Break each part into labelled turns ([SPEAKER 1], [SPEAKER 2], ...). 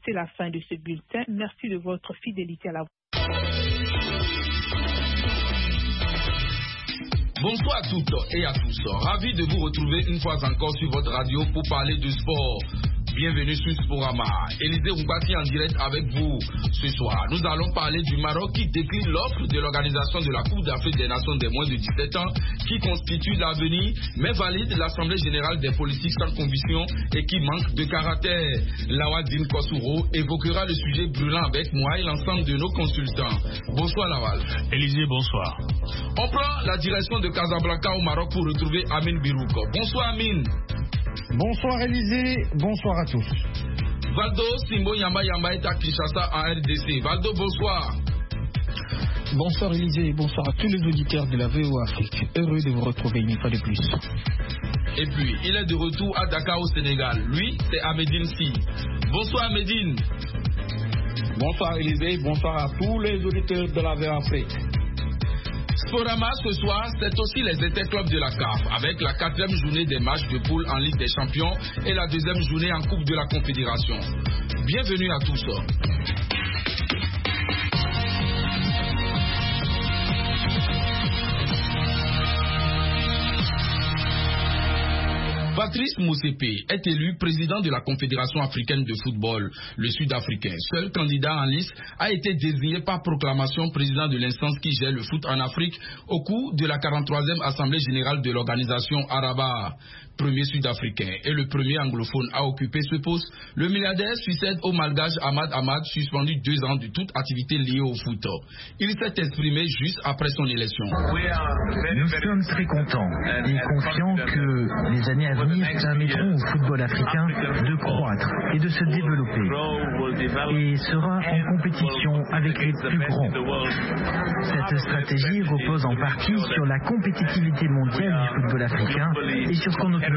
[SPEAKER 1] c'est la fin de ce bulletin. Merci de votre fidélité à la.
[SPEAKER 2] Bonsoir à toutes et à tous. Ravi de vous retrouver une fois encore sur votre radio pour parler de sport. Bienvenue sur Sporama. Élisée Roubati en direct avec vous. Ce soir, nous allons parler du Maroc qui décline l'offre de l'organisation de la Coupe d'Afrique des Nations des moins de 17 ans qui constitue l'avenir mais valide l'Assemblée Générale des politiques sans conviction et qui manque de caractère. Lawadine Kossouro évoquera le sujet brûlant avec moi et l'ensemble de nos consultants. Bonsoir Lawal.
[SPEAKER 3] Élisée, bonsoir.
[SPEAKER 2] On prend la direction de Casablanca au Maroc pour retrouver Amin Birouk. Bonsoir Amin.
[SPEAKER 4] Bonsoir Élisée, bonsoir à tous.
[SPEAKER 2] Valdo Simbo Yamba est à Kinshasa en RDC. Valdo, bonsoir.
[SPEAKER 5] Bonsoir Élisée, bonsoir à tous les auditeurs de la VO Afrique. Heureux de vous retrouver une fois de plus.
[SPEAKER 2] Et puis, il est de retour à Dakar au Sénégal. Lui, c'est Ahmedine Si. Bonsoir Ahmedine.
[SPEAKER 6] Bonsoir Élisée, bonsoir à tous les auditeurs de la VO Afrique.
[SPEAKER 2] Sporama ce soir, c'est aussi les interclubs de la CAF avec la 4e journée des matchs de poule en Ligue des Champions et la 2e journée en Coupe de la Confédération. Bienvenue à tous. Patrice Motsepe est élu président de la Confédération africaine de football. Le Sud-Africain, seul candidat en liste, a été désigné par proclamation président de l'instance qui gère le foot en Afrique au cours de la 43e Assemblée générale de l'organisation Araba. Premier Sud-Africain et le premier anglophone à occuper ce poste, le milliardaire succède au malgache Ahmad Ahmad, suspendu 2 ans de toute activité liée au foot. Il s'est exprimé juste après son élection.
[SPEAKER 7] Nous sommes très contents et confiants que les années à venir permettront au football africain de croître et de se développer et sera en compétition avec les plus grands. Cette stratégie repose en partie sur la compétitivité mondiale du football africain et sur son autonomie.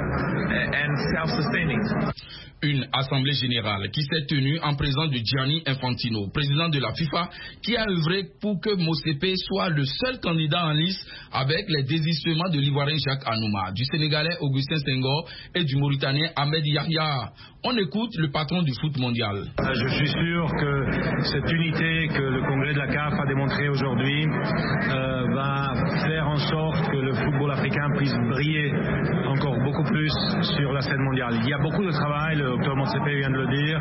[SPEAKER 2] Une assemblée générale qui s'est tenue en présence de Gianni Infantino, président de la FIFA, qui a œuvré pour que Motsepe soit le seul candidat en liste avec les désistements de l'Ivoirien Jacques Anouma, du Sénégalais Augustin Senghor et du Mauritanien Ahmed Yahya. On écoute le patron du foot mondial.
[SPEAKER 8] Je suis sûr que cette unité que le congrès de la CAF a démontrée aujourd'hui va faire en sorte que le football africain puisse briller encore beaucoup plus sur la scène mondiale. Il y a beaucoup de travail, le docteur Motsepe vient de le dire.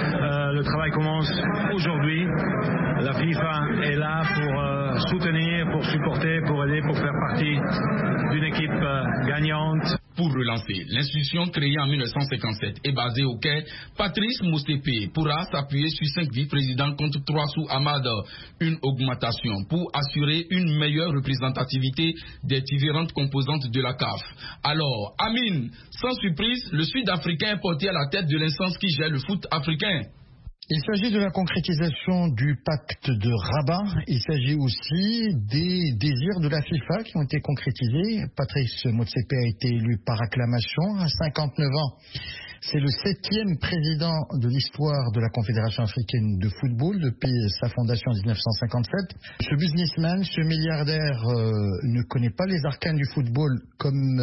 [SPEAKER 8] Le travail commence aujourd'hui. La FIFA est là pour soutenir, pour supporter, pour aider, pour faire partie d'une équipe gagnante.
[SPEAKER 2] Pour relancer l'institution créée en 1957 et basée au Caire, Patrice Motsepe pourra s'appuyer sur 5 vice-présidents contre 3 sous Ahmad. Une augmentation pour assurer une meilleure représentativité des différentes composantes de la CAF. Alors, Amin, sans surprise, le Sud-Africain est porté à la tête de l'instance qui gère le foot africain.
[SPEAKER 4] Il s'agit de la concrétisation du pacte de Rabat. Il s'agit aussi des désirs de la FIFA qui ont été concrétisés. Patrice Motsepe a été élu par acclamation à 59 ans. C'est le 7e président de l'histoire de la Confédération africaine de football depuis sa fondation en 1957. Ce businessman, ce milliardaire ne connaît pas les arcanes du football comme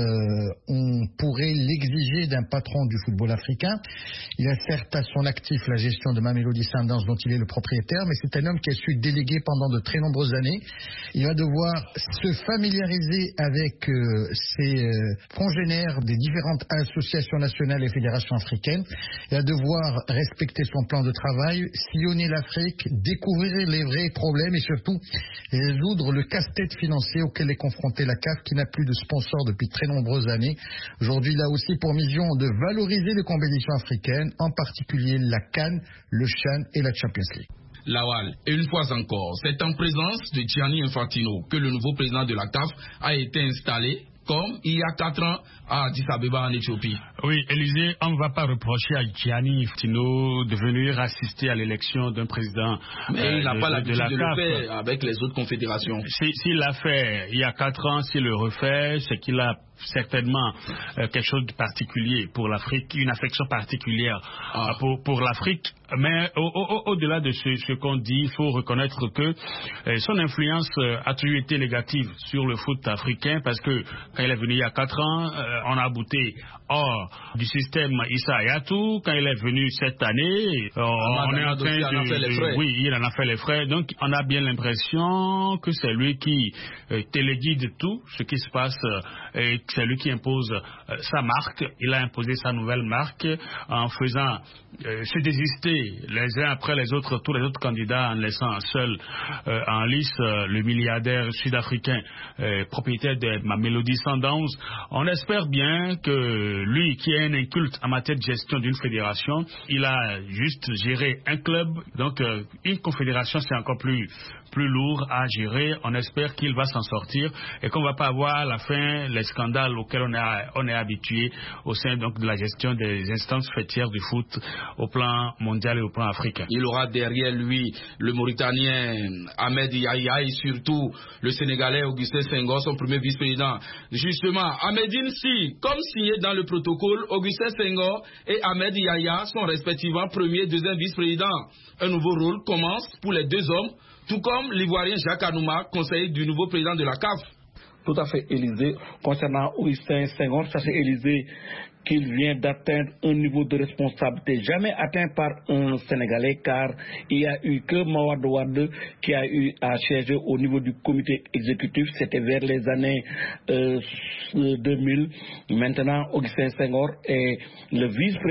[SPEAKER 4] on pourrait l'exiger d'un patron du football africain. Il a certes à son actif la gestion de Mamelodi Sundowns dont il est le propriétaire, mais c'est un homme qui a su déléguer pendant de très nombreuses années. Il va devoir se familiariser avec ses congénères des différentes associations nationales et fédérations africaine. Il va devoir respecter son plan de travail, sillonner l'Afrique, découvrir les vrais problèmes et surtout résoudre le casse-tête financier auquel est confrontée la CAF qui n'a plus de sponsor depuis très nombreuses années. Aujourd'hui, il a aussi pour mission de valoriser les compétitions africaines, en particulier la CAN, le CHAN et la Champions League.
[SPEAKER 2] Lawal, et une fois encore, c'est en présence de Gianni Infantino que le nouveau président de la CAF a été installé, comme il y a 4 ans à Addis Abeba en Éthiopie.
[SPEAKER 3] Oui, Élisée, on ne va pas reprocher à Gianni Infantino de venir assister à l'élection d'un président.
[SPEAKER 2] Mais il n'a pas l'habitude de le faire avec les autres confédérations.
[SPEAKER 3] S'il l'a fait il y a 4 ans, s'il le refait, c'est qu'il a certainement quelque chose de particulier pour l'Afrique, une affection particulière pour l'Afrique. Mais au-delà de ce qu'on dit, il faut reconnaître que son influence a toujours été négative sur le foot africain, parce que quand il est venu il y a 4 ans, on a bouté hors du système Issa Hayatou. Quand il est venu cette année, on est en train de... Oui, il en a fait les frais. Donc on a bien l'impression que c'est lui qui téléguide tout ce qui se passe, et c'est lui qui impose sa marque. Il a imposé sa nouvelle marque en faisant se désister les uns après les autres, tous les autres candidats, en laissant seul en lice le milliardaire sud-africain propriétaire de Mamelodi Sundowns. On espère bien que lui, qui est un inculte en matière de gestion d'une fédération, il a juste géré un club. Donc une confédération, c'est encore plus lourd à gérer. On espère qu'il va s'en sortir et qu'on ne va pas avoir à la fin les scandales auxquels on est habitué au sein donc de la gestion des instances fêtières du foot au plan mondial et au plan africain.
[SPEAKER 2] Il aura derrière lui le Mauritanien Ahmed Yahya et surtout le Sénégalais Augustin Senghor, son premier vice-président. Justement, Ahmedine Si, comme signé dans le protocole, Augustin Senghor et Ahmed Yahya sont respectivement premier et deuxième vice-président. Un nouveau rôle commence pour les deux hommes, tout comme l'Ivoirien Jacques Anouma, conseiller du nouveau président de la CAF.
[SPEAKER 6] Tout à fait, Élysée. Concernant Augustin Senghor, sachez, Élysée, qu'il vient d'atteindre un niveau de responsabilité jamais atteint par un Sénégalais, car il n'y a eu que Mawade Wade qui a eu à siéger au niveau du comité exécutif. C'était vers les années 2000. Maintenant, Augustin Senghor est le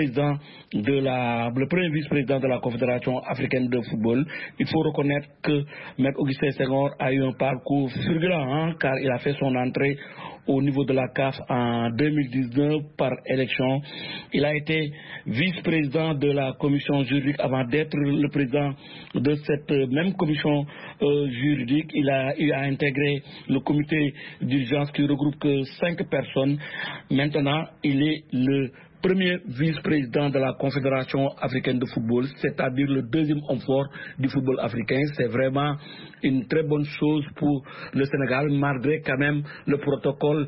[SPEAKER 6] premier vice-président de la Confédération africaine de football. Il faut reconnaître que M. Augustin Senghor a eu un parcours fulgurant, car il a fait son entrée au niveau de la CAF en 2019 par élection. Il a été vice-président de la commission juridique avant d'être le président de cette même commission juridique. Il a eu à intégrer le comité d'urgence qui regroupe que 5 personnes. Maintenant, il est le premier vice-président de la Confédération africaine de football, c'est-à-dire le deuxième homme fort du football africain. C'est vraiment une très bonne chose pour le Sénégal, malgré quand même le protocole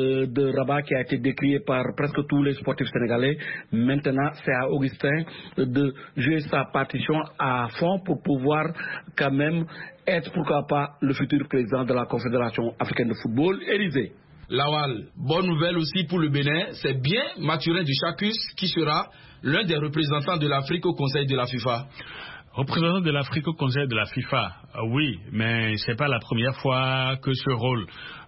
[SPEAKER 6] de Rabat qui a été décrié par presque tous les sportifs sénégalais. Maintenant, c'est à Augustin de jouer sa partition à fond pour pouvoir quand même être, pourquoi pas, le futur président de la Confédération africaine de football. Élysée.
[SPEAKER 2] Lawal, bonne nouvelle aussi pour le Bénin, c'est bien Mathurin Duchacus qui sera l'un des représentants de l'Afrique au Conseil de la FIFA.
[SPEAKER 3] Représentant de l'Afrique au Conseil de la FIFA, oui, mais c'est pas la première fois que ce rôle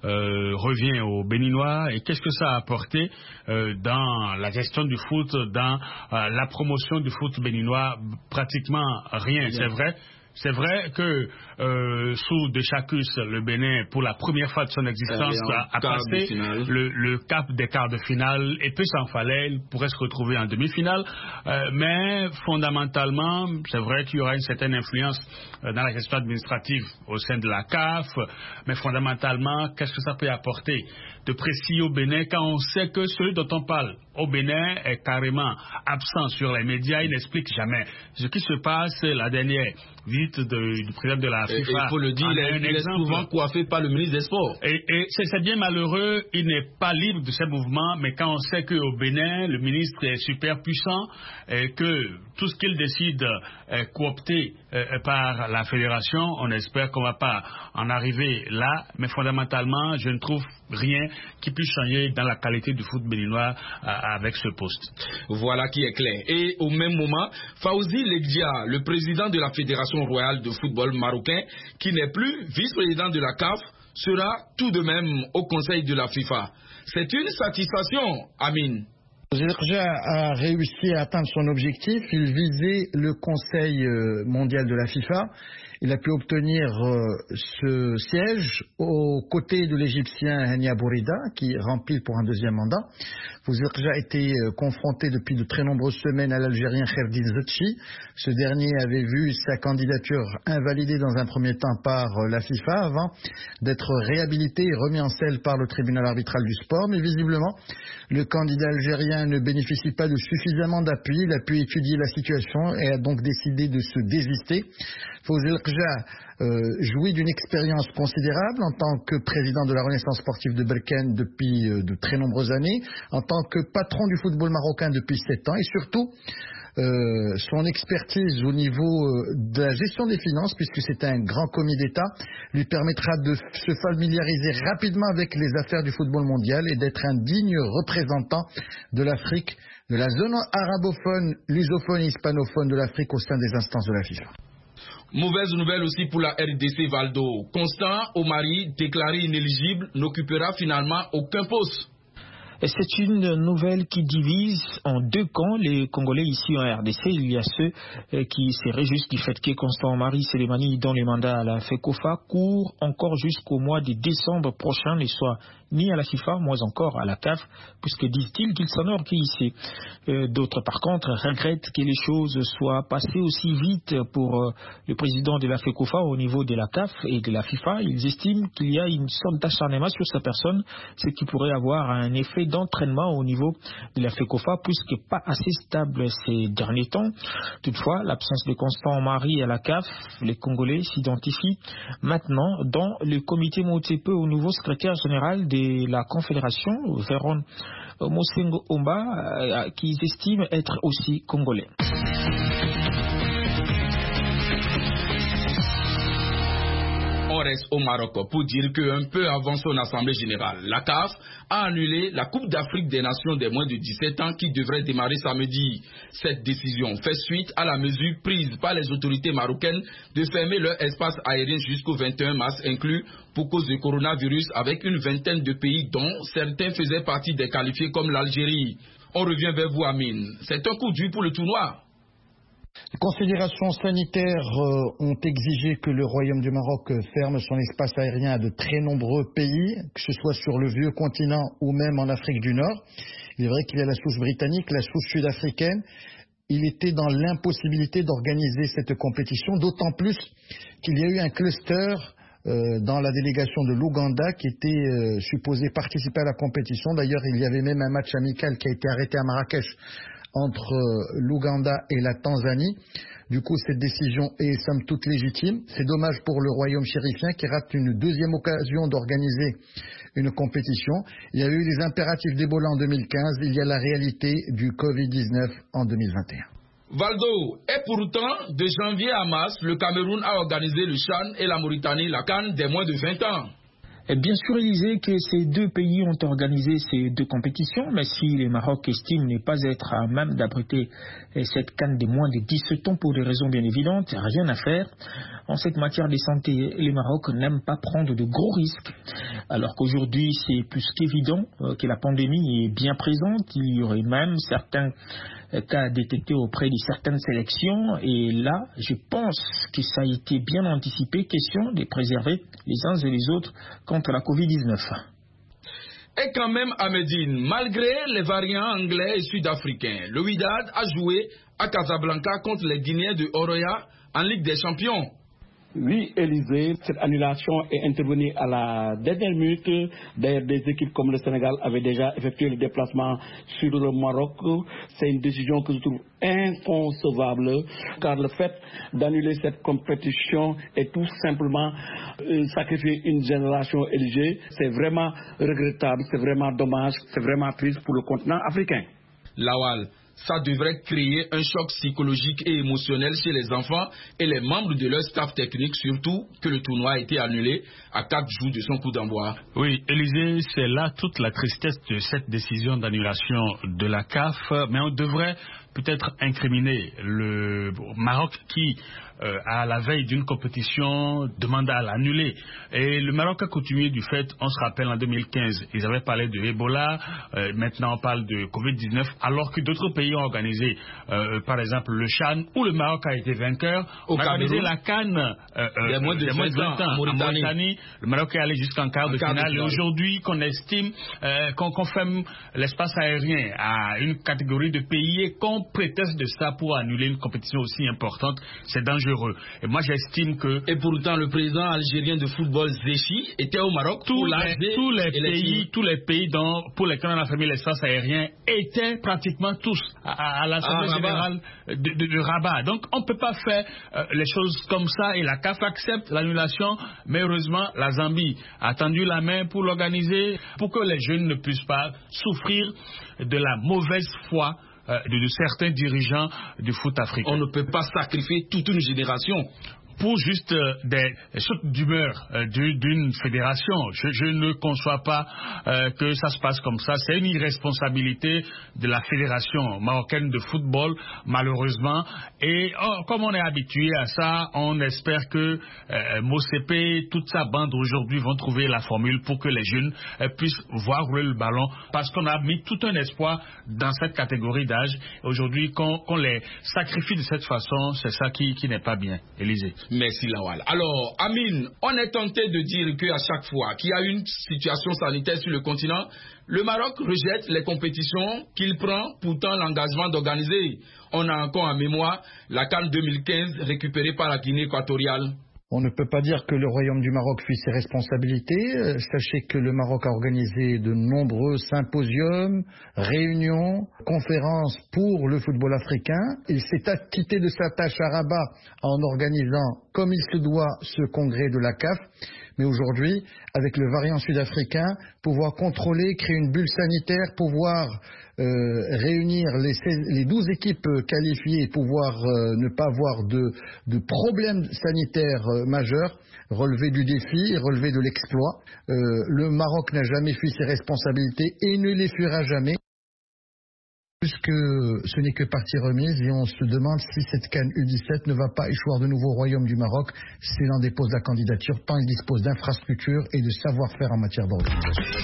[SPEAKER 3] revient aux Béninois. Et qu'est-ce que ça a apporté dans la gestion du foot, dans la promotion du foot béninois? Pratiquement rien, c'est vrai. C'est vrai que sous Duchacus, le Bénin, pour la première fois de son existence, a passé le cap des quarts de finale, et peu s'en fallait, il pourrait se retrouver en demi-finale. Mais fondamentalement, c'est vrai qu'il y aura une certaine influence dans la gestion administrative au sein de la CAF, mais fondamentalement, qu'est-ce que ça peut apporter de précis au Bénin quand on sait que celui dont on parle au Bénin est carrément absent sur les médias, il n'explique jamais ce qui se passe. La dernière visite du président de la FIFA,
[SPEAKER 2] il faut le dire, il est souvent coiffé par le ministre des Sports.
[SPEAKER 3] Et c'est bien malheureux, il n'est pas libre de ces mouvements, mais quand on sait qu'au Bénin, le ministre est super puissant et que tout ce qu'il décide est coopté par la fédération, on espère qu'on ne va pas en arriver là, mais fondamentalement, je ne trouve rien qui puisse changer dans la qualité du foot béninois avec ce poste.
[SPEAKER 2] Voilà qui est clair. Et au même moment, Fawzi Legdia, le président de la Fédération royale de football marocain, qui n'est plus vice-président de la CAF, sera tout de même au Conseil de la FIFA. C'est une satisfaction, Amine.
[SPEAKER 4] Zerja a réussi à atteindre son objectif. Il visait le Conseil mondial de la FIFA. Il a pu obtenir ce siège aux côtés de l'Égyptien Hania Bourida, qui remplit pour un deuxième mandat. Zerja a été confronté depuis de très nombreuses semaines à l'Algérien Kherdin Zetchi. Ce dernier avait vu sa candidature invalidée dans un premier temps par la FIFA avant d'être réhabilité et remis en selle par le tribunal arbitral du sport. Mais visiblement, le candidat algérien aérien ne bénéficie pas de suffisamment d'appui. Il a pu étudier la situation et a donc décidé de se désister. Fawzi El Rja jouit d'une expérience considérable en tant que président de la Renaissance sportive de Berkane depuis de très nombreuses années, en tant que patron du football marocain depuis 7 ans et surtout son expertise au niveau de la gestion des finances, puisque c'est un grand commis d'État, lui permettra de se familiariser rapidement avec les affaires du football mondial et d'être un digne représentant de l'Afrique, de la zone arabophone, lusophone et hispanophone de l'Afrique au sein des instances de la FIFA.
[SPEAKER 2] Mauvaise nouvelle aussi pour la RDC Valdo. Constant Omari, déclaré inéligible, n'occupera finalement aucun poste.
[SPEAKER 5] C'est une nouvelle qui divise en deux camps les Congolais ici en RDC. Il y a ceux qui se réjouissent du fait que Constant Omari Selemani, dont le mandat à la FECOFA court encore jusqu'au mois de décembre prochain, ne soit ni à la FIFA, moins encore à la CAF, puisque disent-ils qu'ils s'enorgueillissent. D'autres, par contre, regrettent que les choses soient passées aussi vite pour le président de la FECOFA au niveau de la CAF et de la FIFA. Ils estiment qu'il y a une sorte d'acharnement sur sa personne, ce qui pourrait avoir un effet d'entraînement au niveau de la FECOFA, puisque pas assez stable ces derniers temps. Toutefois, l'absence de Constant Omari à la CAF, les Congolais s'identifient maintenant dans le comité Motsepe au nouveau secrétaire général de la Confédération, Véron Mosengo Omba, qu'ils estiment être aussi congolais.
[SPEAKER 2] On reste au Maroc pour dire qu'un peu avant son assemblée générale, la CAF a annulé la Coupe d'Afrique des Nations des moins de 17 ans qui devrait démarrer samedi. Cette décision fait suite à la mesure prise par les autorités marocaines de fermer leur espace aérien jusqu'au 21 mars inclus pour cause du coronavirus avec une vingtaine de pays dont certains faisaient partie des qualifiés comme l'Algérie. On revient vers vous, Amine. C'est un coup dur pour le tournoi.
[SPEAKER 4] Les considérations sanitaires ont exigé que le Royaume du Maroc ferme son espace aérien à de très nombreux pays, que ce soit sur le vieux continent ou même en Afrique du Nord. Il est vrai qu'il y a la souche britannique, la souche sud-africaine. Il était dans l'impossibilité d'organiser cette compétition, d'autant plus qu'il y a eu un cluster dans la délégation de l'Ouganda qui était supposé participer à la compétition. D'ailleurs, il y avait même un match amical qui a été arrêté à Marrakech entre l'Ouganda et la Tanzanie. Du coup, cette décision est somme toute légitime. C'est dommage pour le royaume chérifien qui rate une deuxième occasion d'organiser une compétition. Il y a eu les impératifs d'Ebola en 2015, il y a la réalité du Covid-19 en 2021.
[SPEAKER 2] Valdo, et pourtant, de janvier à mars, le Cameroun a organisé le CHAN et la Mauritanie la CAN des moins de 20 ans.
[SPEAKER 5] Bien sûr, Élisée, que ces deux pays ont organisé ces deux compétitions, mais si le Maroc estime ne pas être à même d'abriter cette CAN de moins de 17 ans pour des raisons bien évidentes, rien à faire. En cette matière de santé, le Maroc n'aime pas prendre de gros risques. Alors qu'aujourd'hui, c'est plus qu'évident que la pandémie est bien présente. Il y aurait même certains cas détectés auprès de certaines sélections. Et là, je pense que ça a été bien anticipé. Question de préserver les uns et les autres contre la Covid-19.
[SPEAKER 2] Et quand même, à Médine, malgré les variants anglais et sud-africains, le Wydad a joué à Casablanca contre les Guinéens de Oroya en Ligue des Champions.
[SPEAKER 6] Oui, Élisée, cette annulation est intervenue à la dernière minute. D'ailleurs, des équipes comme le Sénégal avaient déjà effectué le déplacement sur le Maroc. C'est une décision que je trouve inconcevable, car le fait d'annuler cette compétition est tout simplement sacrifier une génération, Élisée. C'est vraiment regrettable, c'est vraiment dommage, c'est vraiment triste pour le continent africain.
[SPEAKER 2] Lawal, ça devrait créer un choc psychologique et émotionnel chez les enfants et les membres de leur staff technique, surtout que le tournoi a été annulé à 4 jours de son coup d'envoi.
[SPEAKER 3] Oui, Élisée, c'est là toute la tristesse de cette décision d'annulation de la CAF, mais on devrait peut-être incriminer le Maroc qui, à la veille d'une compétition, demande à l'annuler. Et le Maroc a continué du fait, on se rappelle en 2015, ils avaient parlé de Ebola, maintenant on parle de Covid-19, alors que d'autres pays ont organisé, par exemple le CHAN, où le Maroc a été vainqueur, on a organisé la CAN
[SPEAKER 2] il y a moins de 20 ans
[SPEAKER 3] en Mauritanie. Le Maroc est allé jusqu'en quart de finale. Et aujourd'hui, qu'on estime qu'on ferme l'espace aérien à une catégorie de pays et qu'on prétexte de ça pour annuler une compétition aussi importante, c'est dangereux. Et moi, j'estime que...
[SPEAKER 2] Et pourtant, le président algérien de football, Zéchi, était au Maroc
[SPEAKER 3] tous les pays pour lesquels on a fermé l'espace aérien étaient pratiquement tous à l'Assemblée générale de Rabat. Donc, on ne peut pas faire les choses comme ça, et la CAF accepte l'annulation, mais heureusement, la Zambie a tendu la main pour l'organiser, pour que les jeunes ne puissent pas souffrir de la mauvaise foi de certains dirigeants du foot africain.
[SPEAKER 2] On ne peut pas sacrifier toute une génération
[SPEAKER 3] pour juste des sautes d'humeur d'une fédération. Je ne conçois pas que ça se passe comme ça. C'est une irresponsabilité de la fédération marocaine de football, malheureusement. Et comme on est habitué à ça, on espère que Motsepe, toute sa bande aujourd'hui vont trouver la formule pour que les jeunes puissent voir rouler le ballon, parce qu'on a mis tout un espoir dans cette catégorie d'âge. Aujourd'hui, qu'on les sacrifie de cette façon, c'est ça qui n'est pas bien. Élisée.
[SPEAKER 2] Merci Lawal. Alors, Amine, on est tenté de dire qu'à chaque fois qu'il y a une situation sanitaire sur le continent, le Maroc rejette les compétitions qu'il prend pourtant l'engagement d'organiser. On a encore en mémoire la CAN 2015 récupérée par la Guinée équatoriale.
[SPEAKER 4] On ne peut pas dire que le Royaume du Maroc fuit ses responsabilités. Sachez que le Maroc a organisé de nombreux symposiums, réunions, conférences pour le football africain. Il s'est acquitté de sa tâche à Rabat en organisant, comme il se doit, ce congrès de la CAF. Mais aujourd'hui, avec le variant sud-africain, pouvoir contrôler, créer une bulle sanitaire, pouvoir réunir les 12 équipes qualifiées, pouvoir ne pas avoir de problèmes sanitaires majeurs, relever du défi, relever de l'exploit. Le Maroc n'a jamais fui ses responsabilités et ne les fuira jamais. Puisque ce n'est que partie remise, et on se demande si cette CAN U17 ne va pas échouer de nouveau au Royaume du Maroc s'il en dépose la candidature, tant il dispose d'infrastructures et de savoir-faire en matière d'organisation.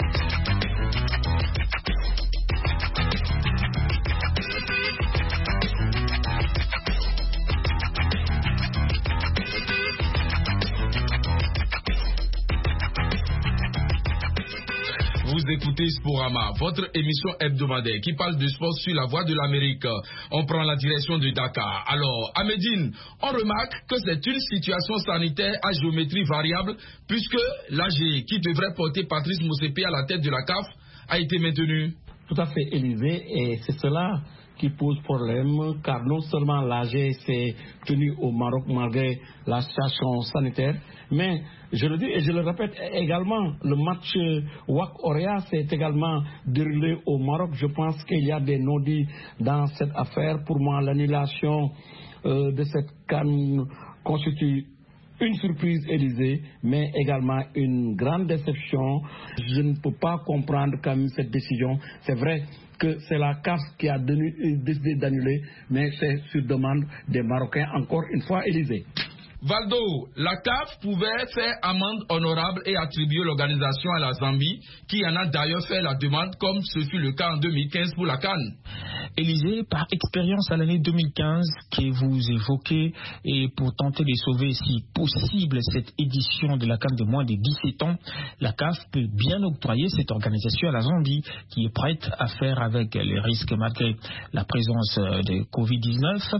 [SPEAKER 2] Vous écoutez Sporama, votre émission hebdomadaire qui parle de sport sur la voie de l'Amérique. On prend la direction de Dakar. Alors, à Médine, on remarque que c'est une situation sanitaire à géométrie variable, puisque l'AG, qui devrait porter Patrice Motsepe à la tête de la CAF, a été maintenu.
[SPEAKER 6] Tout à fait, Élisée, et c'est cela qui pose problème, car non seulement l'AG s'est tenu au Maroc malgré la situation sanitaire, mais je le dis et je le répète également, le match WAC-Orea s'est également déroulé au Maroc. Je pense qu'il y a des non-dits dans cette affaire. Pour moi, l'annulation de cette CAN constitue une surprise, Élysée, mais également une grande déception. Je ne peux pas comprendre quand même cette décision. C'est vrai que c'est la CAF qui a décidé d'annuler, mais c'est sur demande des Marocains, encore une fois, Élysée.
[SPEAKER 2] Valdo, la CAF pouvait faire amende honorable et attribuer l'organisation à la Zambie, qui en a d'ailleurs fait la demande, comme ce fut le cas en 2015 pour la CAN.
[SPEAKER 5] Élisée, par expérience à l'année 2015 que vous évoquez, et pour tenter de sauver si possible cette édition de la CAN de moins de 17 ans, la CAF peut bien octroyer cette organisation à la Zambie, qui est prête à faire avec les risques malgré la présence de Covid-19,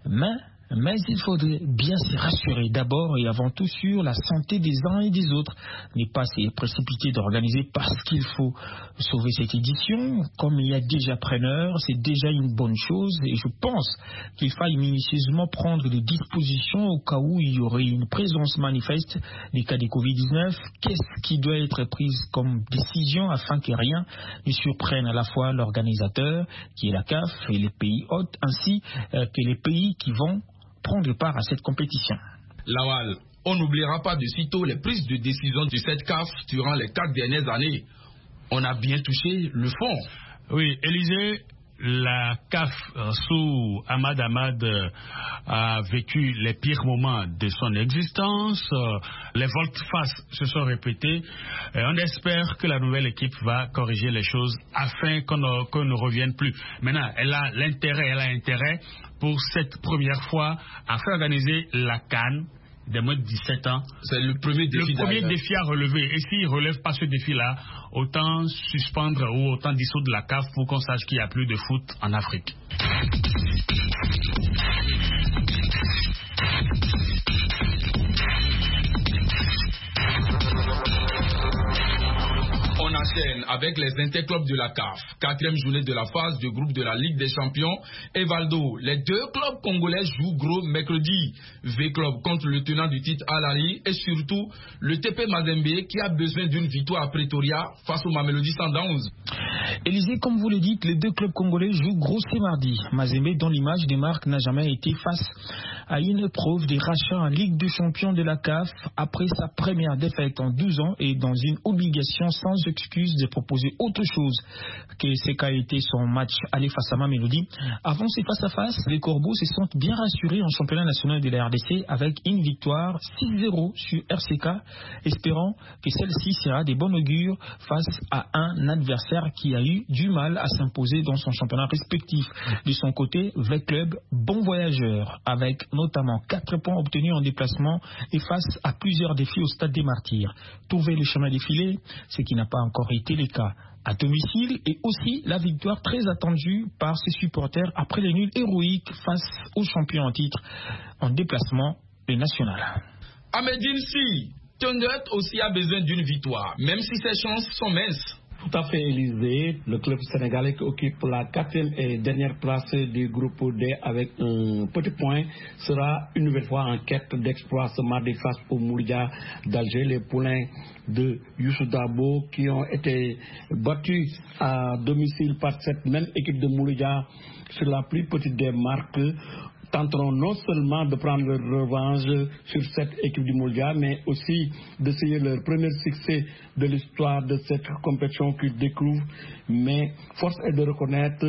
[SPEAKER 5] mais il faudrait bien se rassurer d'abord et avant tout sur la santé des uns et des autres. Ne pas se précipiter d'organiser parce qu'il faut sauver cette édition. Comme il y a déjà preneur, c'est déjà une bonne chose et je pense qu'il faille minutieusement prendre des dispositions au cas où il y aurait une présence manifeste des cas de Covid-19. Qu'est-ce qui doit être pris comme décision afin que rien ne surprenne à la fois l'organisateur, qui est la CAF, et les pays hôtes, ainsi que les pays qui vont prendre part à cette compétition.
[SPEAKER 2] Lawal, on n'oubliera pas de sitôt les prises de décision de cette CAF durant les 4 dernières années. On a bien touché le fond.
[SPEAKER 3] Oui, Élisée, la CAF sous Ahmad Ahmad a vécu les pires moments de son existence. Les volte-face se sont répétés. On espère que la nouvelle équipe va corriger les choses afin qu'on ne revienne plus. Maintenant, elle a intérêt pour cette première fois à faire organiser la CAN des moins de 17 ans.
[SPEAKER 2] C'est le premier
[SPEAKER 3] défi à relever. Et s'il ne relève pas ce défi-là, autant suspendre ou autant dissoudre la CAF pour qu'on sache qu'il n'y a plus de foot en Afrique.
[SPEAKER 2] On enchaîne avec les interclubs de la CAF. 4e journée de la phase de groupe de la Ligue des Champions. Et Valdo, les 2 clubs congolais jouent gros mercredi. V-Club contre le tenant du titre Al-Ahly et surtout le TP Mazembe qui a besoin d'une victoire à Pretoria face au Mamelodi Sundowns.
[SPEAKER 5] Élisée, comme vous le dites, les 2 clubs congolais jouent gros ce mardi. Mazembe, dont l'image des marques n'a jamais été face à une épreuve des rachats en Ligue des Champions de la CAF après sa première défaite en 12 ans et dans une obligation sans excuse de proposer autre chose que ce qu'a été son match aller face à Mamelodi. Avant ces face-à-face, les Corbeaux se sentent bien rassurés en championnat national de la RDC avec une victoire 6-0 sur RCK, espérant que celle-ci sera des bon augure face à un adversaire qui a eu du mal à s'imposer dans son championnat respectif. De son côté, V-Club, bon voyageur, avec notamment 4 points obtenus en déplacement et face à plusieurs défis au stade des Martyrs. Trouver le chemin défilé, ce qui n'a pas encore été le cas à domicile, et aussi la victoire très attendue par ses supporters après les nuls héroïques face aux champions en titre en déplacement, le national.
[SPEAKER 2] Ahmedine Si, Tonguet aussi a besoin d'une victoire, même si ses chances sont minces.
[SPEAKER 6] Tout à fait, Élysée. Le club sénégalais qui occupe la 4e et dernière place du groupe D avec un petit point sera une nouvelle fois en quête d'exploit ce mardi face au Mouloudia d'Alger. Les poulains de Youssou Dabo qui ont été battus à domicile par cette même équipe de Mouloudia sur la plus petite des marques tenteront non seulement de prendre leur revanche sur cette équipe du Mouloudia, mais aussi d'essayer leur premier succès de l'histoire de cette compétition qu'ils découvrent. Mais force est de reconnaître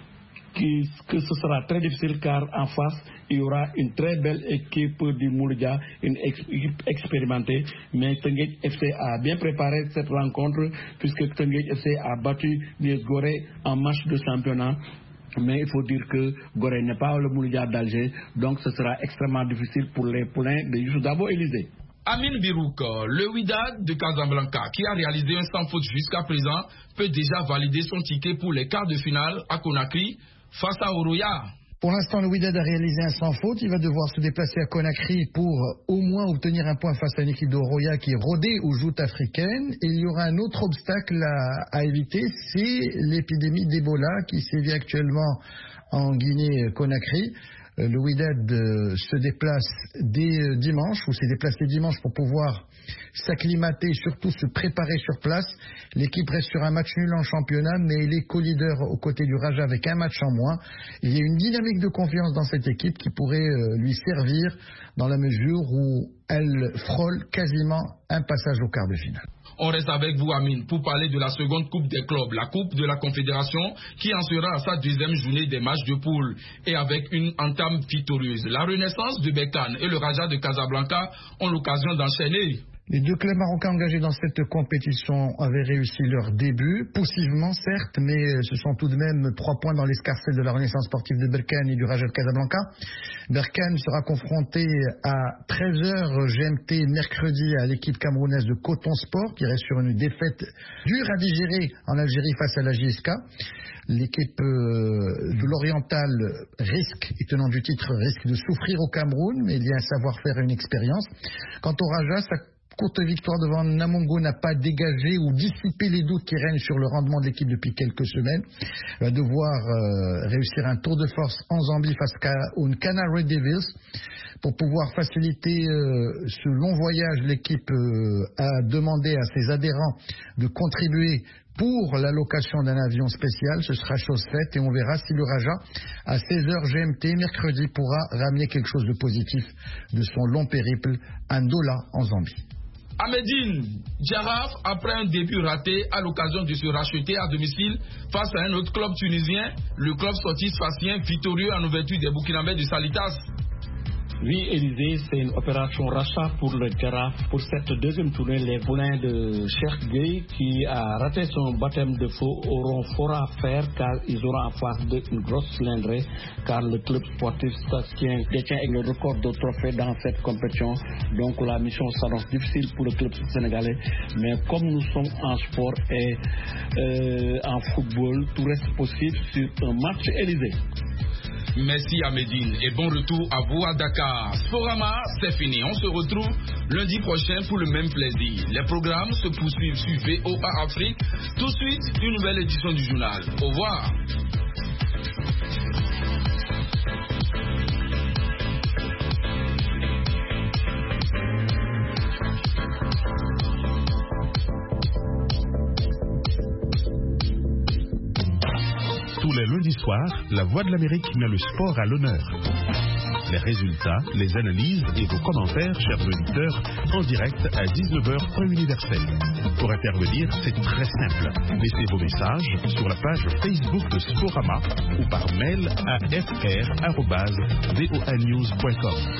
[SPEAKER 6] que ce sera très difficile car en face, il y aura une très belle équipe du Mouloudia, une équipe expérimentée. Mais Teungueth FC a bien préparé cette rencontre puisque Teungueth FC a battu l'US Gorée en match de championnat. Mais il faut dire que Gorée n'est pas le Mouloudia d'Alger, donc ce sera extrêmement difficile pour les poulains de Youssou Dabo Élysée.
[SPEAKER 2] Amin Birouk, le Wydad de Casablanca, qui a réalisé un sans faute jusqu'à présent, peut déjà valider son ticket pour les quarts de finale à Conakry face à Oroya.
[SPEAKER 4] Pour l'instant, le Wydad a réalisé un sans faute. Il va devoir se déplacer à Conakry pour au moins obtenir un point face à une équipe d'Oroya qui est rodée aux joutes africaines. Et il y aura un autre obstacle à éviter, c'est l'épidémie d'Ebola qui sévit actuellement en Guinée-Conakry. Le Wydad se déplace dès dimanche, ou s'est déplacé dimanche pour pouvoir s'acclimater, surtout se préparer sur place. L'équipe reste sur un match nul en championnat, mais elle est co-leader aux côtés du Raja avec un match en moins. Il y a une dynamique de confiance dans cette équipe qui pourrait lui servir dans la mesure où elle frôle quasiment un passage au quart de finale.
[SPEAKER 2] On reste avec vous, Amine, pour parler de la seconde Coupe des clubs, la Coupe de la Confédération, qui en sera à sa deuxième journée des matchs de poule et avec une entame victorieuse. La Renaissance de Berkane et le Raja de Casablanca ont l'occasion d'enchaîner.
[SPEAKER 4] Les 2 clubs marocains engagés dans cette compétition avaient réussi leur début, poussivement certes, mais ce sont tout de même 3 points dans l'escarcelle de la Renaissance sportive de Berkane et du Raja de Casablanca. Berkane sera confronté à 13h GMT mercredi à l'équipe camerounaise de Coton Sport, qui reste sur une défaite dure à digérer en Algérie face à la JSK. L'équipe de l'Oriental risque, et tenant du titre, risque de souffrir au Cameroun, mais il y a un savoir-faire et une expérience. Quant au Raja, sa courte victoire devant Namongo n'a pas dégagé ou dissipé les doutes qui règnent sur le rendement de l'équipe depuis quelques semaines. Elle va devoir réussir un tour de force en Zambie face aux Nkana Red Devils. Pour pouvoir faciliter ce long voyage, l'équipe a demandé à ses adhérents de contribuer pour la location d'un avion spécial. Ce sera chose faite et on verra si le Raja, à 16h GMT, mercredi, pourra ramener quelque chose de positif de son long périple à Ndola en Zambie.
[SPEAKER 2] Ahmedine Djaraf, après un début raté, a l'occasion de se racheter à domicile face à un autre club tunisien, le club sportif sfaxien, victorieux en ouverture des Burkinabés de Salitas.
[SPEAKER 6] Oui, Élysée, c'est une opération rachat pour le Djaraf. Pour cette deuxième tournée, les poulains de Cheikh Gueye, qui a raté son baptême de feu, auront fort à faire car ils auront en face d'eux une grosse cylindrée, car le club sportif sfaxien détient le record de trophées dans cette compétition. Donc la mission s'annonce difficile pour le club sénégalais. Mais comme nous sommes en sport et en football, tout reste possible sur un match Élysée.
[SPEAKER 2] Merci à Médine et bon retour à vous à Dakar. Sporama, c'est fini. On se retrouve lundi prochain pour le même plaisir. Les programmes se poursuivent sur VOA Afrique. Tout de suite, une nouvelle édition du journal. Au revoir.
[SPEAKER 9] Tous les lundis soirs, La Voix de l'Amérique met le sport à l'honneur. Les résultats, les analyses et vos commentaires, chers auditeurs, en direct à 19h temps universel. Pour intervenir, c'est très simple. Laissez vos messages sur la page Facebook de Sporama ou par mail à fr@voanews.com.